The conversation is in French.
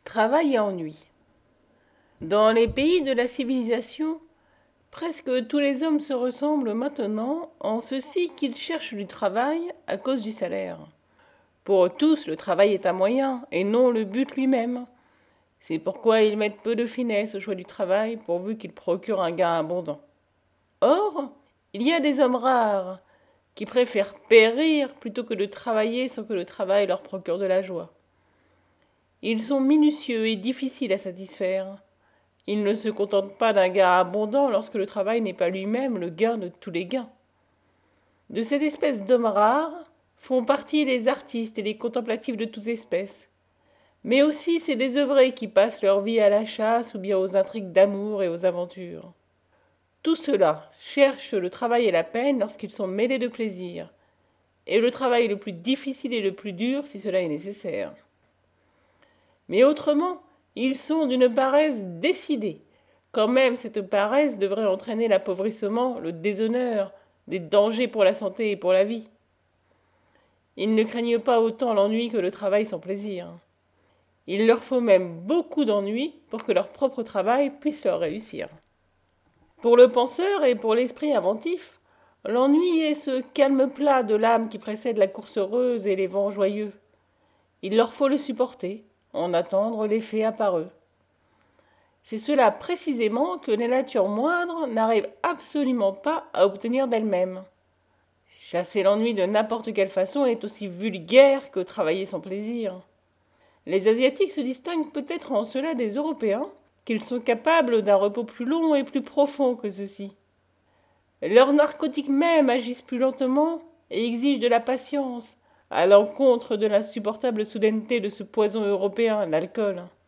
Travail et ennui. Dans les pays de la civilisation, presque tous les hommes se ressemblent maintenant en ceci qu'ils cherchent du travail à cause du salaire. Pour tous, le travail est un moyen et non le but lui-même. C'est pourquoi ils mettent peu de finesse au choix du travail pourvu qu'il procure un gain abondant. Or, il y a des hommes rares qui préfèrent périr plutôt que de travailler sans que le travail leur procure de la joie. Ils sont minutieux et difficiles à satisfaire. Ils ne se contentent pas d'un gain abondant lorsque le travail n'est pas lui-même le gain de tous les gains. De cette espèce d'hommes rares font partie les artistes et les contemplatifs de toute espèce, mais aussi ces désœuvrés qui passent leur vie à la chasse ou bien aux intrigues d'amour et aux aventures. Tout cela cherche le travail et la peine lorsqu'ils sont mêlés de plaisir, et le travail le plus difficile et le plus dur si cela est nécessaire. Mais autrement, ils sont d'une paresse décidée, quand même cette paresse devrait entraîner l'appauvrissement, le déshonneur, des dangers pour la santé et pour la vie. Ils ne craignent pas autant l'ennui que le travail sans plaisir. Il leur faut même beaucoup d'ennui pour que leur propre travail puisse leur réussir. Pour le penseur et pour l'esprit inventif, l'ennui est ce calme plat de l'âme qui précède la course heureuse et les vents joyeux. Il leur faut le supporter, en attendre l'effet appareux. C'est cela précisément que les natures moindres n'arrivent absolument pas à obtenir d'elles-mêmes. Chasser l'ennui de n'importe quelle façon est aussi vulgaire que travailler sans plaisir. Les Asiatiques se distinguent peut-être en cela des Européens, qu'ils sont capables d'un repos plus long et plus profond que ceux-ci. Leurs narcotiques même agissent plus lentement et exigent de la patience, à l'encontre de l'insupportable soudaineté de ce poison européen, l'alcool.